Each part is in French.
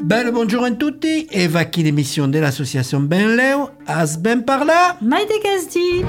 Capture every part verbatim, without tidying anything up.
Bel buongiorno a tutti e va qui l'émission de l'association Ben Leo, as ben parla. Maite Gazdi.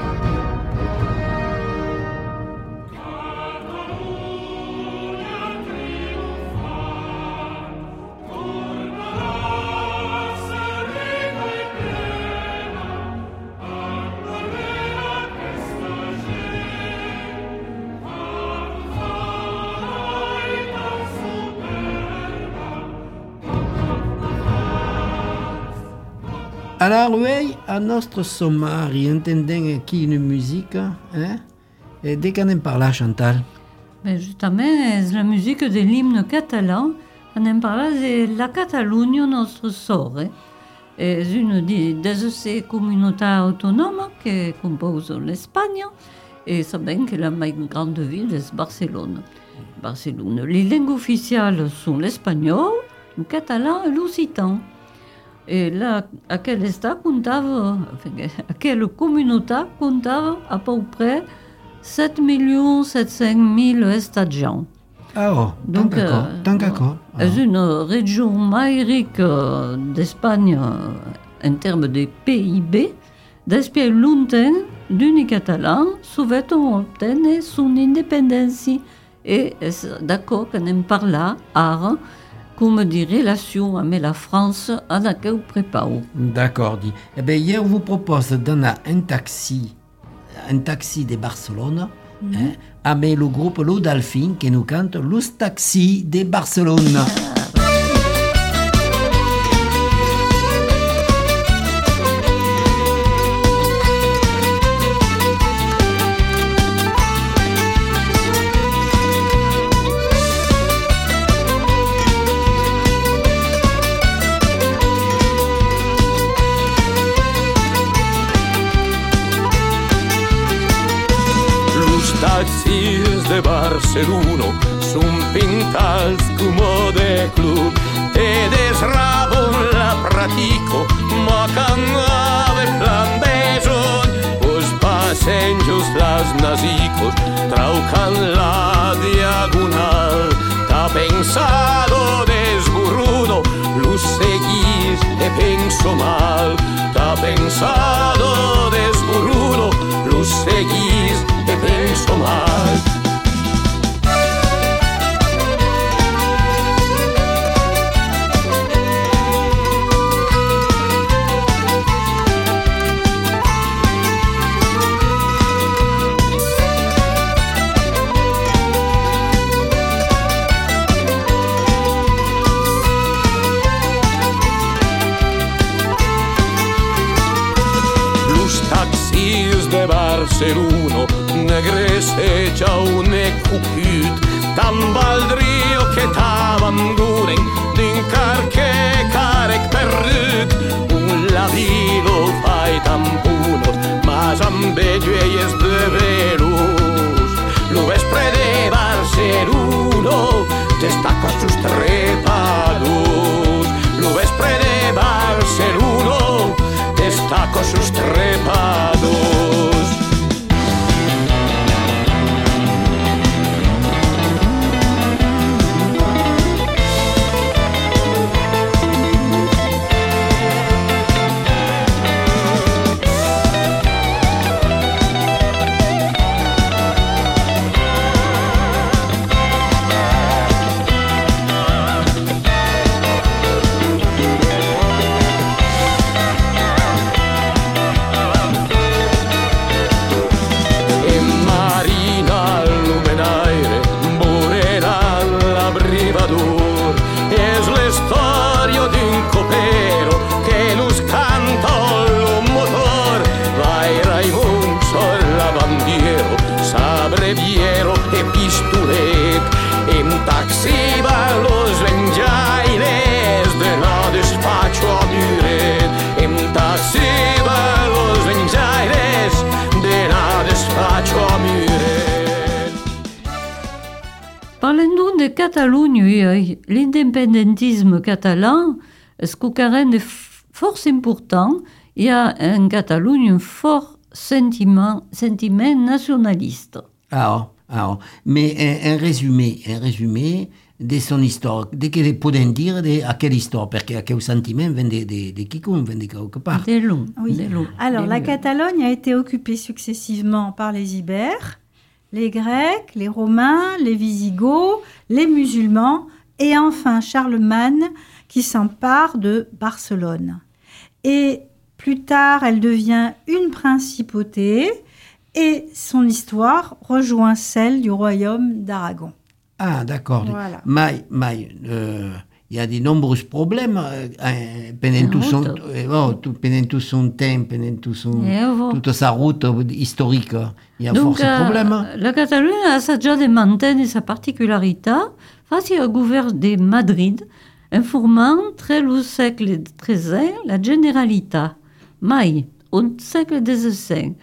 Alors oui, à notre sommaire, entendons qui une musique, hein? Et dès qu'on en parle, Chantal. Ben justement, c'est la musique de l'hymne catalan. On en parle de la Catalunya, notre sort. C'est une de ces communautés autonomes qui composent l'Espagne. Et c'est bien que la plus grande ville est Barcelone. Barcelone. Les langues officielles sont l'espagnol, le catalan et l'occitan. Et là, aquel état comptava, aquella communauté comptava à peu près sept millions sept cent mille étudiants. Ah oh, donc d'accord, euh, d'accord. C'est une région plus riche d'Espagne en termes de P I B. Depuis longtemps, l'Union catalane souhaitait obtenir son indépendance. Et c'est d'accord qu'on en parle ara, comme des relations avec la France à laquelle prépare. D'accord, dit. Eh bien, hier, on vous propose d'aller un taxi, un taxi de Barcelone, mm-hmm. hein, avec le groupe Lo Delfín qui nous cante Los Taxis de Barcelone. Taxis de Barcelona son pintats como de club e desrabo la pratico ma canave flambeson os passengers las nazicos traucan la diagonal ta pensado desburrudo los seguís e penso mal ta pensado desburrudo los seguís e penso mal. De Barcelona negresseja un ecucut tan baldrio che tavan duren din carche carec perrut un lavilo fai tampuno mas ambelluelles de velus lo vespre de Barcelona destaca sus trepados lo vespre de Barcelona destaca sus trepados. Parlons de Catalogne, l'indépendantisme catalan, ce qui est fort important, il y a en Catalogne un fort sentiment, sentiment nationaliste. Ah, Alors, mais un, un résumé, un résumé de son histoire, de que podem dire de, à quelle histoire, parce que quel sentiment vient de, de, de quiconque, vient de quelque part. Des loups. Oui. Des loups. Alors, Des la loups. Catalogne a été occupée successivement par les Ibères, les Grecs, les Romains, les Visigoths, les musulmans et enfin Charlemagne qui s'empare de Barcelone. Et plus tard, elle devient une principauté et son histoire rejoint celle du royaume d'Aragon. Ah, d'accord. Voilà. Mais, mais euh, il y a de nombreux problèmes euh, pendant, tout son, euh, oh, tout, pendant tout son temps, pendant tout son, toute sa route historique. Il y a Donc, force de problèmes. Euh, la Catalunya ha assaggiato di mantenere sa particolarità face al governo di Madrid, informant tra il secolo treize la generalità. Mai, au secolo diciassette,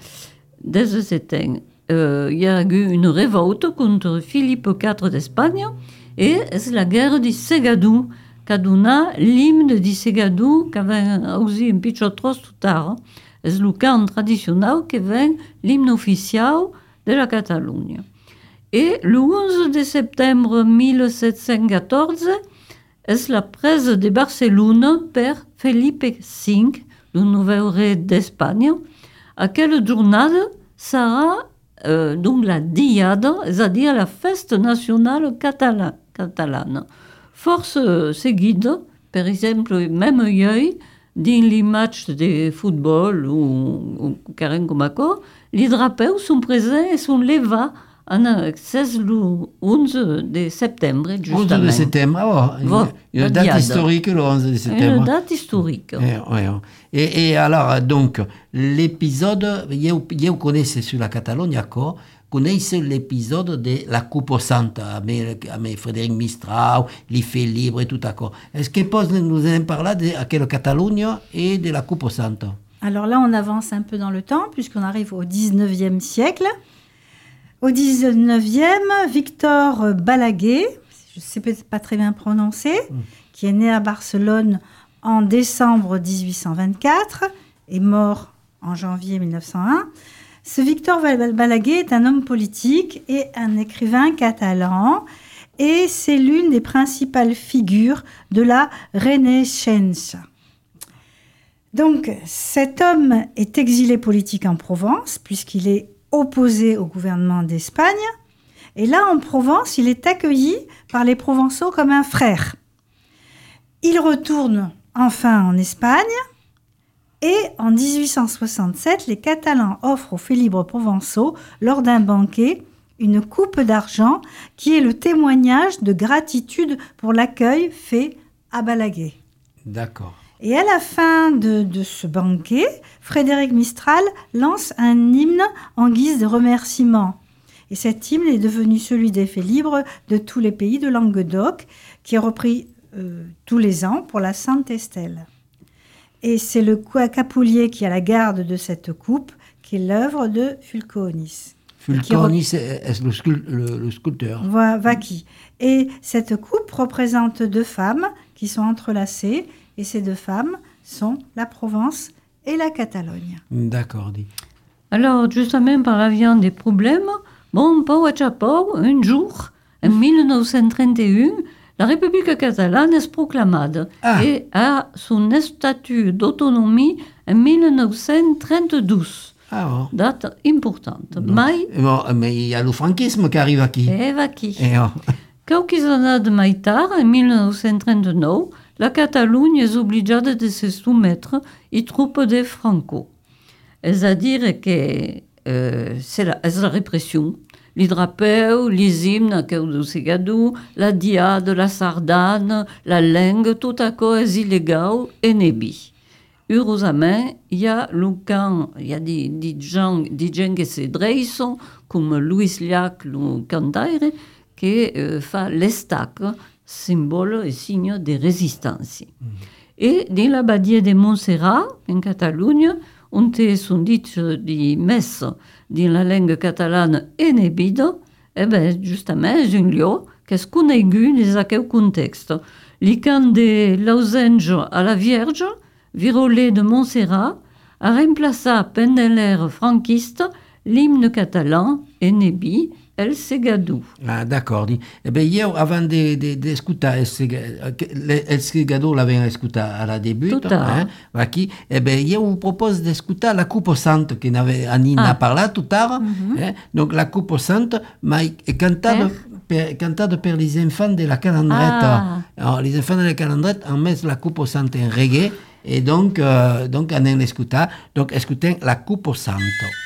euh, il y a eu une révolte contre Philippe quatre d'Espagne et c'est la guerre di Segadou, qui a donné l'hymne di Segadou, qui avait aussi un petit trop tard. C'est le chant traditionnel qui est l'hymne officiel de la Catalogne. Et le onze de septembre mille sept cent quatorze, c'est la prise de Barcelone par Felipe cinq, le nouvel roi d'Espagne. À quelle journée sera euh, donc la diade, c'est-à-dire la fête nationale catala- catalane. Force seguide, par exemple, même œil, dans les matchs de football ou, ou carrément comme ça, les drapeaux sont présents et sont levés en seize le onze de septembre, justement. onze de septembre, ah, oh, une, une date diade. Historique, le onze de septembre. Une date historique. Et, ouais, et, et alors, donc, l'épisode, vous connaissez sur la Catalogne, d'accord, connaissez l'épisode de la Coupe Santa, avec, avec Frédéric Mistral, l'I F E libre et tout, d'accord. Est-ce que vous nous en parler de la Catalogne et de la Coupe Santa? Alors là, on avance un peu dans le temps, puisqu'on arrive au dix-neuvième siècle. Au dix-neuvième, Victor Balaguer, je ne sais peut-être pas très bien prononcer, mmh. qui est né à Barcelone en décembre dix-huit cent vingt-quatre et mort en janvier mille neuf cent un. Ce Victor Balaguer est un homme politique et un écrivain catalan et c'est l'une des principales figures de la Renaissance. Donc, cet homme est exilé politique en Provence puisqu'il est opposé au gouvernement d'Espagne. Et là, en Provence, il est accueilli par les Provençaux comme un frère. Il retourne enfin en Espagne et en dix-huit cent soixante-sept, les Catalans offrent aux Félibres provençaux, lors d'un banquet, une coupe d'argent qui est le témoignage de gratitude pour l'accueil fait à Balaguer. D'accord. Et à la fin de, de ce banquet, Frédéric Mistral lance un hymne en guise de remerciement. Et cet hymne est devenu celui des Félibres de tous les pays de Languedoc, qui est repris euh, tous les ans pour la Sainte Estelle. Et c'est le Capoulier qui a la garde de cette coupe, qui est l'œuvre de Fulconis. Fulconis rep... est le, scul- le, le sculpteur. Vaki. Et cette coupe représente deux femmes qui sont entrelacées, et ces deux femmes sont la Provence et la Catalogne. D'accord, dit. Alors, justement, par la viande des problèmes, bon, Pau a Chapeau, un jour, en mille neuf cent trente et un, la République catalane est proclamée ah. et a son statut d'autonomie en mille neuf cent trente-deux. Ah bon. Date importante. Donc, mais, bon, mais il y a le franquisme qui arrive aquí. Et aquí. Et oh. Quelques années mai tard, en mille neuf cent trente-neuf, la Catalogne est obligée de se soumettre aux troupes de Franco. C'est-à-dire que euh, c'est, la, c'est la répression. Les drapeaux, les hymnes, le Segadou, la diade, la sardane, la langue, tout à coup est illégal et nébi. Heureusement, il y a le camp, il y a des, des gens, des gens qui se dressent, comme Louis Llach, le cantaire, qui euh, fait l'estac, symbole et signe de résistance. Mm. Et dans la badia de Montserrat, en Catalogne, on a son dit de messe dans la langue catalane et nébide, et bien justement, c'est un lieu qui est connu dans quel contexte. Le camp de Losange à la Vierge, virolé de Montserrat, a remplacé pendant l'ère franquiste l'hymne catalan et nébi El Segado. Ah, d'accordo. E beh, io avant de, de, de ascoltare El Segado l'avevo ascoltato alla debut, eh, aquí, e beh, io vi propose di ascoltare la Coupe Sainte che Anina ah. ha parlato tard. Mm-hmm. Eh, donc la Coupe Sainte, ma è cantata per, cantata per gli enfants della calandretta. Ah. Alors, les enfants de la calandrette ont mis la Coupe Sainte en reggae et donc, euh, donc on l'écouta. Donc, écoutez la Coupe Sainte.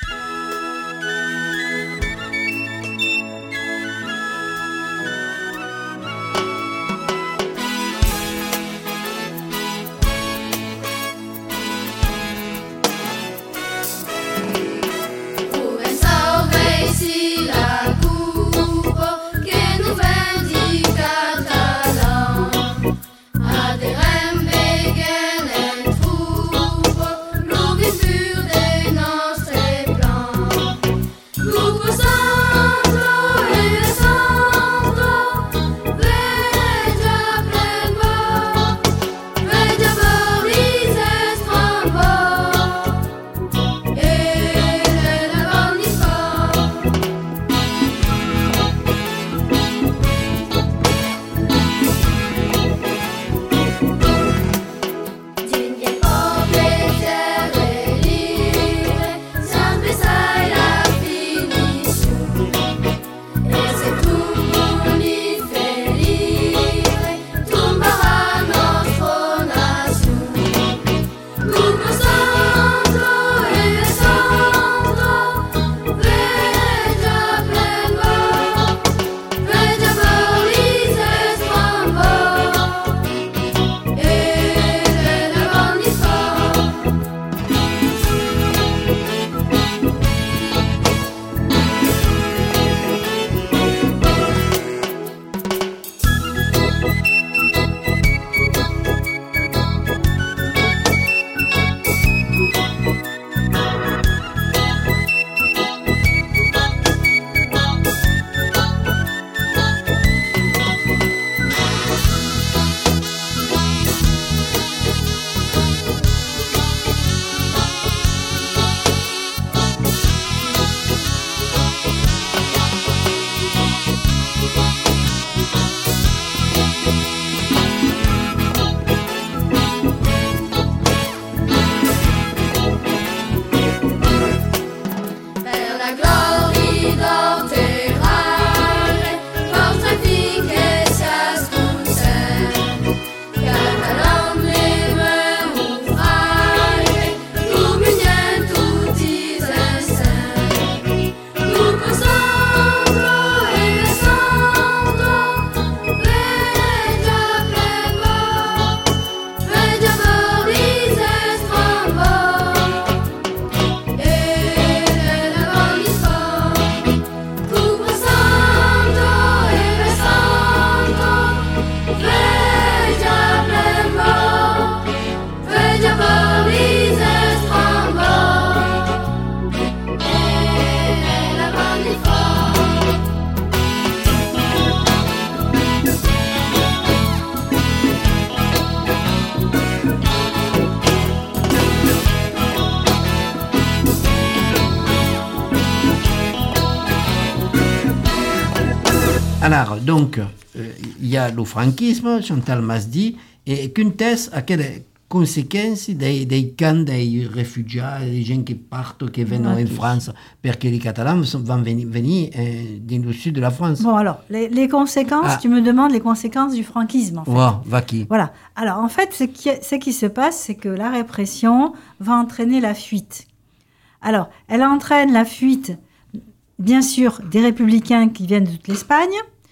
Alors, donc, il euh, y a le franquisme, Chantal Masdi, et quelles à quelle conséquences des, des camps des réfugiés, des gens qui partent, qui viennent en France, parce que les Catalans vont venir, venir euh, dans le sud de la France. Bon, alors, les, les conséquences, ah. tu me demandes les conséquences du franquisme, en fait. Wow, va qui. Voilà. Alors, en fait, ce qui, ce qui se passe, c'est que la répression va entraîner la fuite. Alors, elle entraîne la fuite, bien sûr, des républicains qui viennent de toute l'Espagne,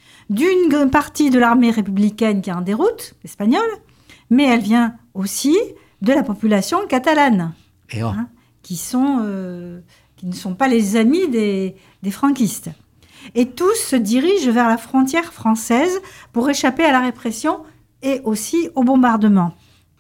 d'une partie de l'armée républicaine qui est en déroute, espagnole, mais elle vient aussi de la population catalane, Et oh. hein, qui, sont, euh, qui ne sont pas les amis des, des franquistes. Et tous se dirigent vers la frontière française pour échapper à la répression et aussi au bombardement.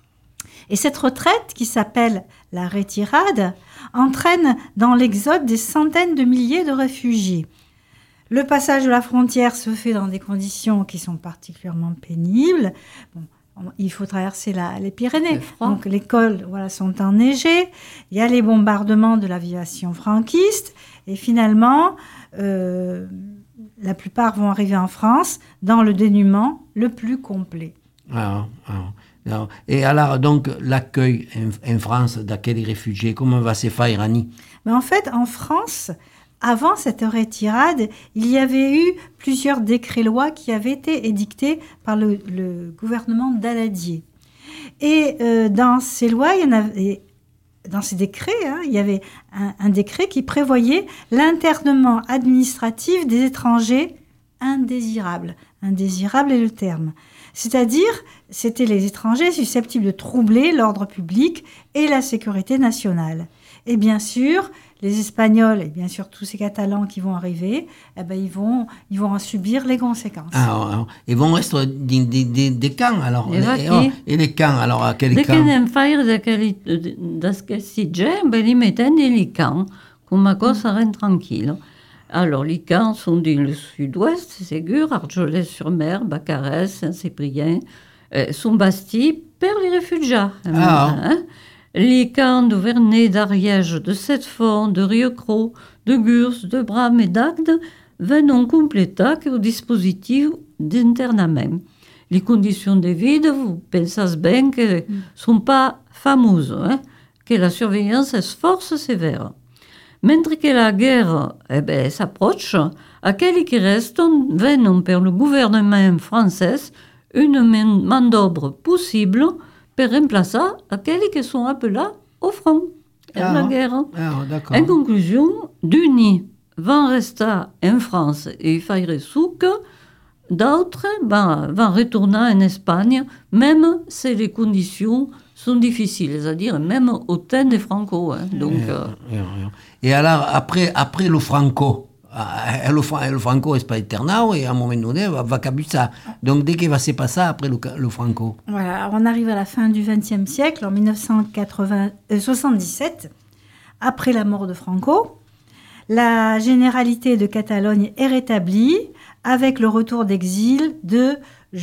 Et cette retraite, qui s'appelle la retirade, entraîne dans l'exode des centaines de milliers de réfugiés. Le passage de la frontière se fait dans des conditions qui sont particulièrement pénibles. Bon, il faut traverser la, les Pyrénées. Donc les cols voilà, sont enneigés. Il y a les bombardements de l'aviation franquiste. Et finalement, euh, la plupart vont arriver en France dans le dénuement le plus complet. Ah, ah, ah. Et alors, donc, l'accueil en, en France d'accueil réfugiés, comment va se faire, Annie? Mais en fait, en France, avant cette retirade, il y avait eu plusieurs décrets-lois qui avaient été édictés par le, le gouvernement Daladier. Et euh, dans ces lois, il y en avait, dans ces décrets, hein, il y avait un, un décret qui prévoyait l'internement administratif des étrangers indésirables. Indésirable est le terme. C'est-à-dire, c'était les étrangers susceptibles de troubler l'ordre public et la sécurité nationale. Et bien sûr, les Espagnols et bien sûr tous ces Catalans qui vont arriver, eh ben, ils, vont, ils vont en subir les conséquences. Ah, ah, ils vont rester des, des, des, des camps, alors. Et, et, oh, et les camps, alors, à quel camp? Dès qu'ils faire d'aquest ben, ils mettent dans les camps, comme à cause ça reste tranquille. Alors, les camps sont dans le sud-ouest, c'est Ségur, Argelès-sur-Mer, Baccarès, Saint-Cyprien, euh, sont bastis par les réfugiés. Ah. Hein? Les camps de Vernet, d'Ariège, de Sept-Fonds, de Rieucros, de Gurs, de Bram et d'Agde viennent compléter au dispositif d'internament. Les conditions de vie, vous pensez bien qu'elles ne sont pas fameuses, hein? Que la surveillance est force sévère. Mentre que la guerre eh ben, s'approche, aquelli qui restent viennent per le gouvernement français une main-d'œuvre possible pour remplacer aquelli qui sont appelés au front à ah, la guerre. Ah, d'accord. En conclusion, d'unis vont rester en France et faire souk, d'autres ben, vont retourner en Espagne, même si les conditions sont difficiles, c'est-à-dire même au temps des Franco. Hein, donc, et, euh... et alors, après, après le Franco, le, le Franco est pas éternel et à un moment donné, va, va cabuter. Donc, dès qu'il va se passer après le, le Franco. Voilà, alors on arrive à la fin du vingtième siècle, en dix-neuf cent soixante-dix-sept, après la mort de Franco. La généralité de Catalogne est rétablie avec le retour d'exil de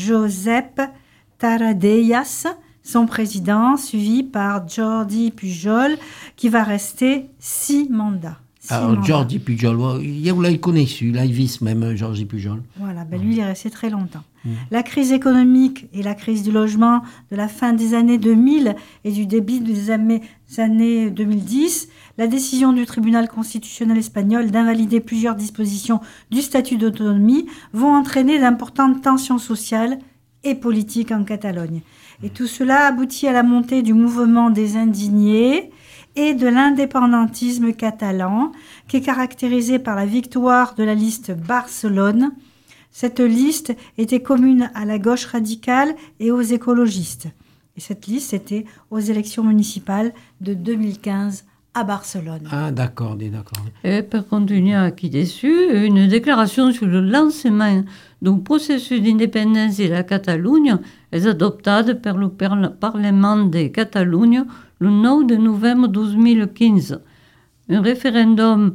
Josep Tarradellas, son président, suivi par Jordi Pujol, qui va rester six mandats. Six Alors, mandats. Jordi Pujol, vous l'avez connu, il a vu même Jordi Pujol. Voilà, ben lui, il est resté très longtemps. Mmh. La crise économique et la crise du logement de la fin des années deux mille et du début des années deux mille dix, la décision du tribunal constitutionnel espagnol d'invalider plusieurs dispositions du statut d'autonomie vont entraîner d'importantes tensions sociales et politiques en Catalogne. Et tout cela aboutit à la montée du mouvement des indignés et de l'indépendantisme catalan, qui est caractérisé par la victoire de la liste Barcelone. Cette liste était commune à la gauche radicale et aux écologistes. Et cette liste était aux élections municipales de deux mille quinze à Barcelone. Ah, d'accord, d'accord. Et pour continuer à qui dessus, une déclaration sur le lancement du processus d'indépendance de la Catalogne est adoptée par le Parlement de Catalogne le neuf novembre deux mille quinze. Un référendum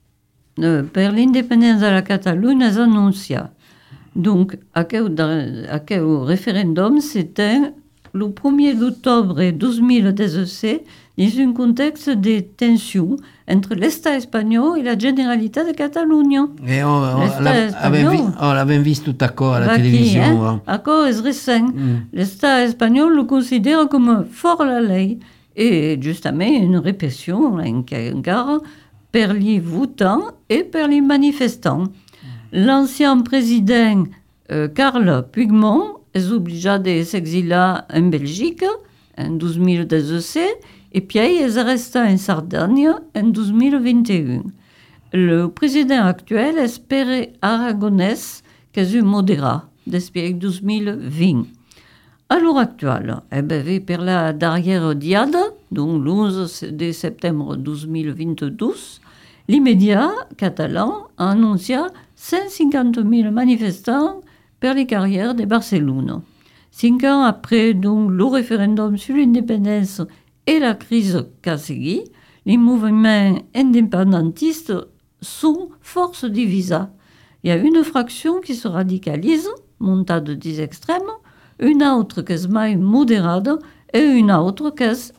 euh, pour l'indépendance de la Catalogne est annoncé. Donc, à quel, à quel référendum c'était le premier octobre deux mille dix-sept dans un contexte de tension entre l'État espagnol et la Généralité de Catalogne. Et on, on, l'avait vu tout à coup à la bah télévision. Qui, hein? À cause récent, mm. l'État espagnol le considère comme fort la loi et justement une répression encore per les votants et per les manifestants. Mm. L'ancien président euh, Carles Puigdemont est obligé de s'exiler en Belgique en deux mille dix-sept et puis il est resté en Sardaigne en deux mille vingt et un. Le président actuel est Pere Aragonès, qui est un modérat depuis deux mille vingt. À l'heure actuelle, eh ben, pour la dernière diade, donc l'onze septembre deux mille vingt-deux, l'immédiat catalan a annoncé cent cinquante mille manifestants pour les carrières de Barcelone. Cinq ans après donc, le référendum sur l'indépendance et la crise qu'a suivi, les mouvements indépendantistes sont force divisées. Il y a une fraction qui se radicalise, montée de dix extrêmes, une autre qui est modérée et une autre qui est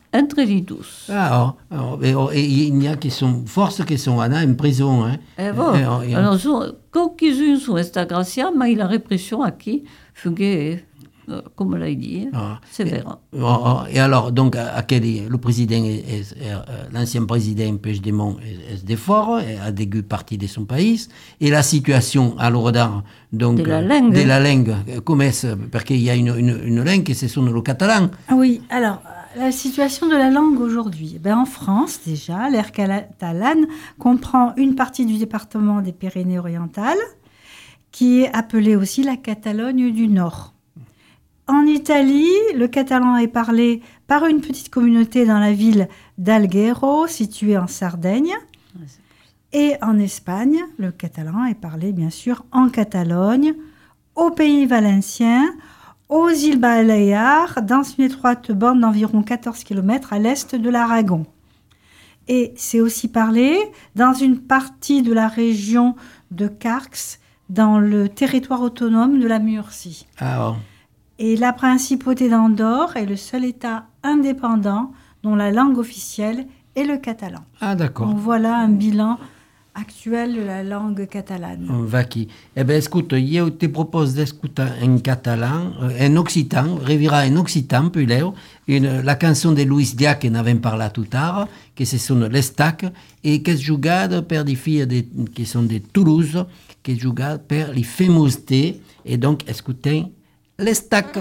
entre les tous. Ah, oh, oh, et, oh, et il y a qui sont, forces qui sont en prison. Hein. Et bon, et, oh, et, alors, quelques-uns sont esta gracia, mais la répression aquí fut, comme l'a dit, oh, sévère. Et, oh, oh, et alors, donc, à, à quel, le président, est, est, est, l'ancien président Puigdemont est, est de fort, a dégu partie de son pays, et la situation à l'Oradar, donc, de la langue, de la langue, comment est-ce, parce qu'il y a une, une, une langue qui c'est le catalan. Ah oui, alors, la situation de la langue aujourd'hui. Ben, en France, déjà, l'ère catalane comprend une partie du département des Pyrénées-Orientales, qui est appelée aussi la Catalogne du Nord. En Italie, le catalan est parlé par une petite communauté dans la ville d'Alghero, située en Sardaigne. Et en Espagne, le catalan est parlé, bien sûr, en Catalogne, au Pays Valencien, aux îles Baléares, dans une étroite bande d'environ quatorze kilomètres à l'est de l'Aragon. Et c'est aussi parlé dans une partie de la région de Carx, dans le territoire autonome de la Murcie. Ah, oh. Et la principauté d'Andorre est le seul État indépendant dont la langue officielle est le catalan. Ah, d'accord. Donc voilà un bilan actuel de la langue catalane. Vaki. Eh bien, écoute, je te propose d'écouter en catalan, en occitan, revira en occitan, puis là, une, la chanson de Luis Diac, que nous avons parlé tout à l'heure, que ce sont les Stacs, et qui est jouée par des filles de, qui sont de Toulouse, qui est jouée par les Fameusetés, et donc, écoutez, les Stacs.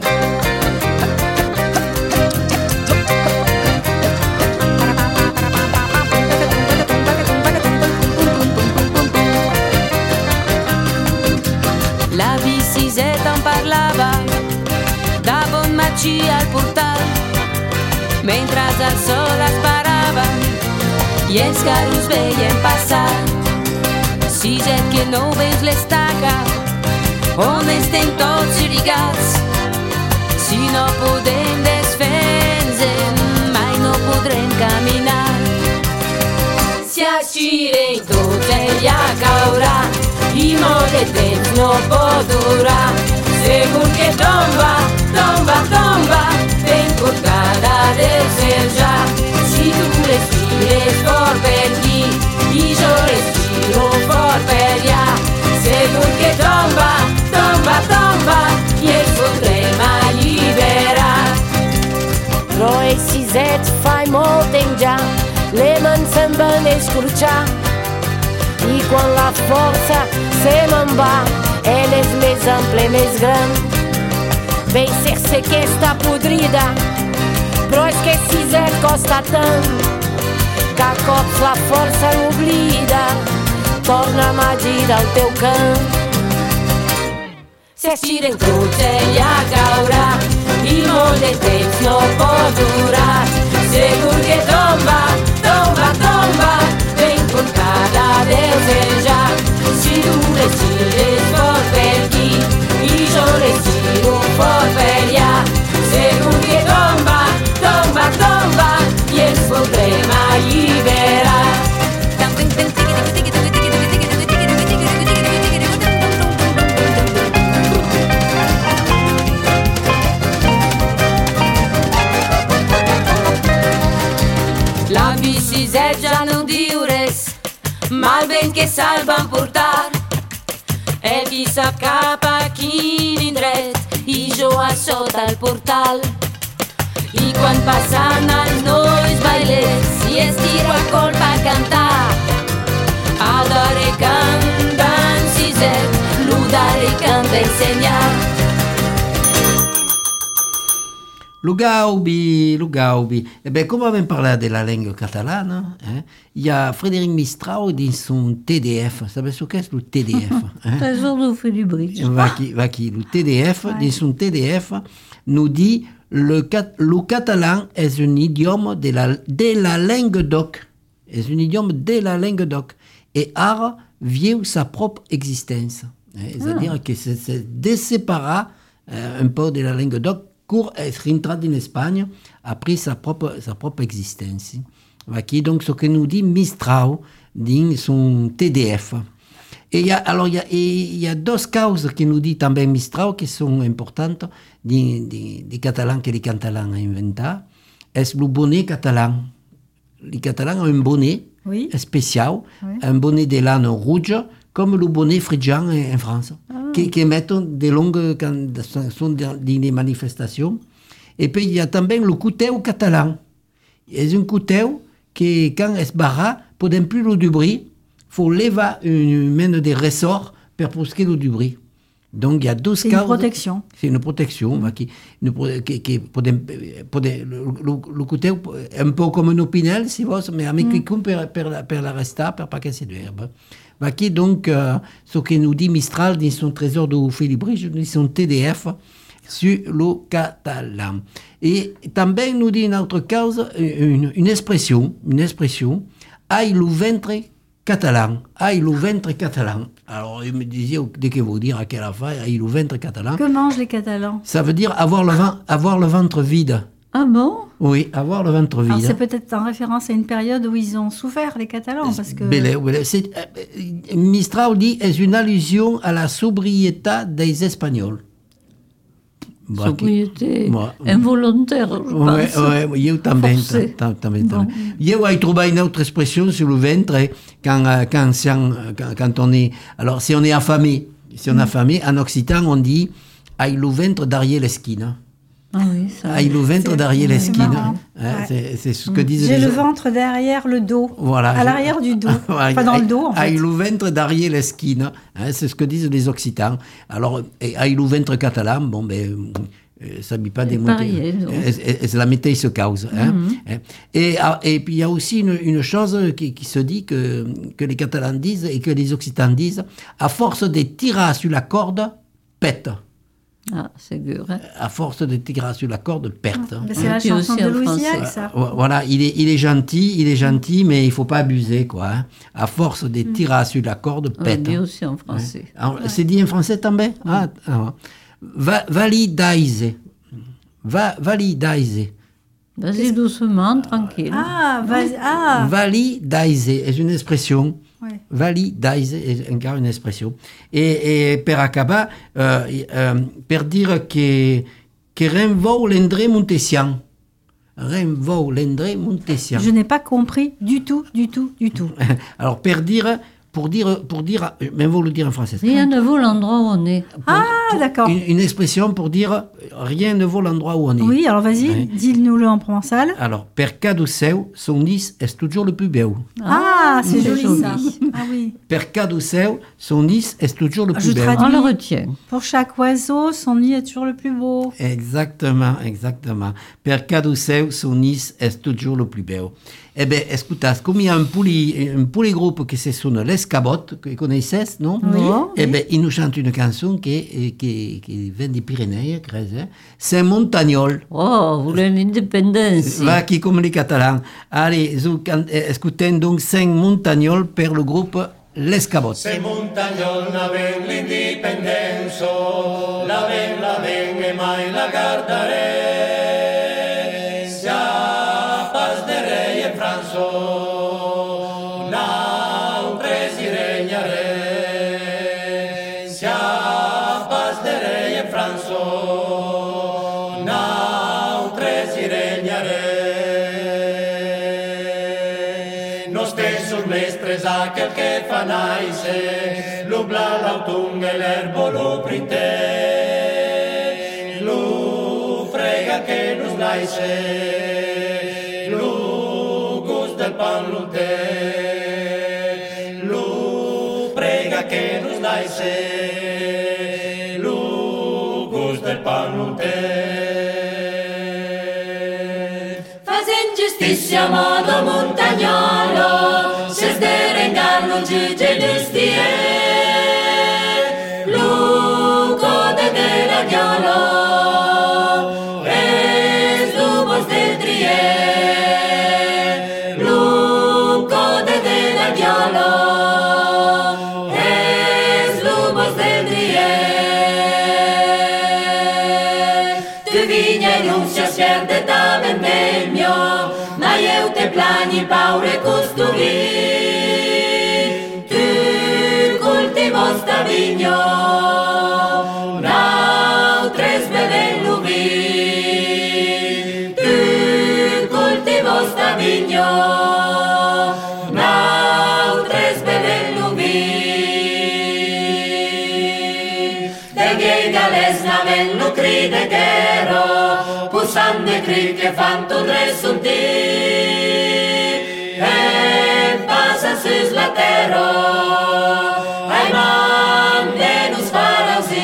La biciseta en parlava, da bon matxí al portal, mentre el sol es parava i els carros veien passar. Siset que no veus l'estaca, on estem tots lligats. Si no podem desfer-nos, mai no podrem caminar. Si aixirem tot ella caurà, i molt de temps no pot durar. Segur que tomba, tomba, tomba, ben corcada del cel ja. Si tu les tires fort per aquí i jo les tiro fort per allà, segur que tomba, tomba, tomba, i ens podrem alliberar. Però el siset fa molt temps ja, les mans se'n van escorxar. I quan la força se me'n va, ell és més ample, més gran. Ve ser-se que està podrida, però és que siset costa tant, que a cops la força l'oblida. Torna'm a girar el teu camp. Si estiren tots ella caurà, i molt de temps no pot durar. Segur que tomba, tomba, tomba, ben corcada del cel ja. Si tu les tires fort per aquí i jo les tiro fort per allà, segur que tomba, tomba, tomba, i ens podrem alliberar. La biciset ja no diu res, mal vent que se'l van portar. Ell qui sap cap a quin indret i jo a sota el portal. I quan passen els nois bailers i es tiro a colpa a cantar, a darrer camp d'en siset, lo darrer camp d'ensenyar. Le Gaubi, le Gaubi. Eh bien, comme on va parler de la langue catalane, hein, il y a Frédéric Mistral dans son T D F. Vous savez ce qu'est le T D F? Trésor nous fait du bridge. Va qui, va qui, le T D F, dans son T D F, nous dit le, cat, le catalan est un idiome de la, de la langue d'oc. Est un idiome de la langue d'oc. Et a view sa propre existence. C'est-à-dire ah. que c'est, c'est déséparé euh, un peu de la langue d'oc. Pour être entré en Espagne, a pris sa propre, sa propre existence. Qui, donc, ce que nous dit Mistral dans son T D F. Et il y a, alors, il y a, il y a deux causes qui nous dit también Mistral qui sont importantes des, des, des Catalans que les Catalans ont inventé. est le bonnet catalan. Les Catalans ont un bonnet Oui. spécial, Oui. un bonnet de laine rouge, comme le bonnet frigian en, en France, qui, qui mettent des longues quand sont dans les manifestations. Et puis il y a también le couteau catalan. C'est un couteau qui, quand il se barra, pour ne plus le du bruit, il faut lever une main des ressorts pour pousser le du bruit. Donc il y a deux C'est cas. une protection. C'est une protection bah, qui, une, pro- qui, qui pour des- pour des- le, le, le couteau, un peu comme un opinel, si vous voulez, mais avec mm. per, per, la, per la resta, per pas casser d'herbe. Bah, qui donc, euh, ce que nous dit Mistral dans son trésor de Félibrige, dans son T D F, sur le catalan. Et también nous dit une autre cause, une, une expression, une expression, aïe le ventre catalan, aïe le ventre catalan. Alors, il me disait, dès que vous dire à quelle affaire, aïe le ventre catalan. Que mangent les Catalans? Ça veut dire avoir le, vin, avoir le ventre vide. Ah bon? Oui, avoir le ventre Alors, vide. c'est peut-être en référence à une période où ils ont souffert, les Catalans, parce que... Belle, belle. C'est, euh, Mistral dit, est une allusion à la sobriété des Espagnols. Bah, Sobriété Moi. involontaire, je Ouais, pense. ouais, io també, Forcé. tam- també, Bon. també. Io ai trouvé une autre expression sur le ventre quand, euh, quand, si on- quand, quand on est, alors si on est affamé, si on est affamé, en occitan on dit ai le ventre derrière l'esquine. Ah oui, ça. Ai le ventre c'est- derrière c'est l'esquine. marrant. Hein, Ouais. c'est, c'est ce que disent J'ai les le ventre derrière le dos. Voilà. À l'arrière du dos. Ouais, Pas dans ai- le dos, en fait. ai le ventre derrière l'esquine. Hein, c'est ce que disent les Occitans. Alors, et ai le ventre catalan, bon, ben, euh, ça ne dit pas des pareil, donc. C'est la météo se cause. Hein, Mm-hmm. hein. Et, ah, et puis, il y a aussi une, une chose qui, qui se dit que, que les Catalans disent et que les Occitans disent, à force de tirer sur la corde, pète. Ah, c'est dur. Hein. À force de tirer sur la corde, pète. Ben, c'est la Puis chanson aussi de en Louisiac, français. ça. Euh, Voilà, il est, il est gentil, il est gentil, mais il faut pas abuser, quoi. Hein. À force de tirer sur la corde, On pète. dit aussi en français. Alors, c'est dit en français, también? Ah, ah. Va, validaise. Va, validaise. Vas-y doucement, tranquille. Ah, vas-y. Ah, Validaise est une expression. ouais. Validaise est encore une expression. Et, et per acabar, euh, euh, per dire que, que rien vaut l'André Montessian. Rien vaut l'André Montessian. Je n'ai pas compris du tout, du tout, du tout. Alors, per dire, pour dire, pour dire, mais vous le dire en français. Rien ne vaut l'endroit où on est. Ah, d'accord. Une, une expression pour dire rien ne vaut l'endroit où on est. Oui, alors vas-y, Ouais. dis-nous-le en provençal. Alors, per cas seu, son nis est toujours le plus beau. Ah, c'est c'est joli, joli. ça. Ah oui. Per cas seu, son nis est toujours le Ah, plus je beau. traduis. On le retient. Pour chaque oiseau, son nid est toujours le plus beau. Exactement, exactement. Per cas seu, son nis est toujours le plus beau. Eh bien, écoutez, comme il y a un pouli, un pouli groupe qui se sonne l'Escabot, que vous connaissez, non? Oui. Eh bien, il nous chante une chanson qui, qui, qui vient des Pyrénées, hein. C'est Montagnol. Oh, vous voulez l'indépendance. Va qui comme les Catalans. Allez, vous can- eh, écoutez donc cinq Montagnol per le groupe L'Escabot. Se Montagnol n'avem l'indipendenza, l'avem, l'avem e mai la guardaré. Sia pas de rei en França, nautres hi regnaré. Sia pas de rei en França, nautres hi regnaré. Nos pensos mestres aquel que fa naise, lo bla, l'autunn e l'erbo lo printer, lo frega che nos naise, lo gust del pan lo té, lo prega che nos naise, lo gust del pan lo té. Facem giustizia modo montagnolo, se sderengar non giuge giustie, luco de delagliolo, es lubos del trie, luco de delagliolo, es lubos del trie. Tu vigna e non si ascierde da vendemmio, ma io te plani paure costumi. Tu cultivo sta vigno, n'altres bevello vi. Tu es naven lo cri de guerra, pusan de cri que fan tu resuntir. E passa sus la terra, ai man de nos farausir.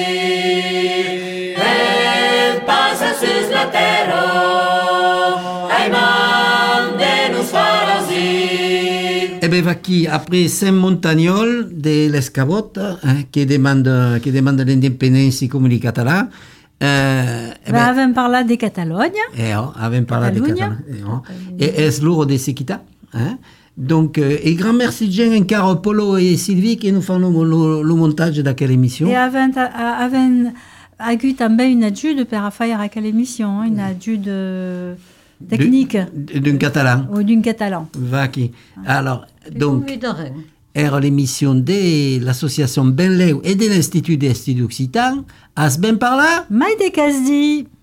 E passa sus la terra, ai man de nos farausir. Eh bien, qui, après Saint-Montagnol de l'Escabotte, hein, qui demande, qui demande l'indépendance comme les Catalans, euh, eh Va ben, avem parlat de Catalogne. eh, oh, avem parlat de Catalunya. Catalan. Eh, oh. Et es l'ouro de Sequita. Hein? Donc, euh, et grand merci de encore Polo et Sylvie qui nous font le, le, le montage de quelle émission. Et avem, avem agut també une ajude per a faire à quelle émission, une ajude euh, technique De- D'un catalan. ou d'un catalan. Va qui. Alors, donc, Convidarem. era l'émission de l'association Benleu et de l'Institut d'Estudis Occitan. As ben par là? Mai de cas di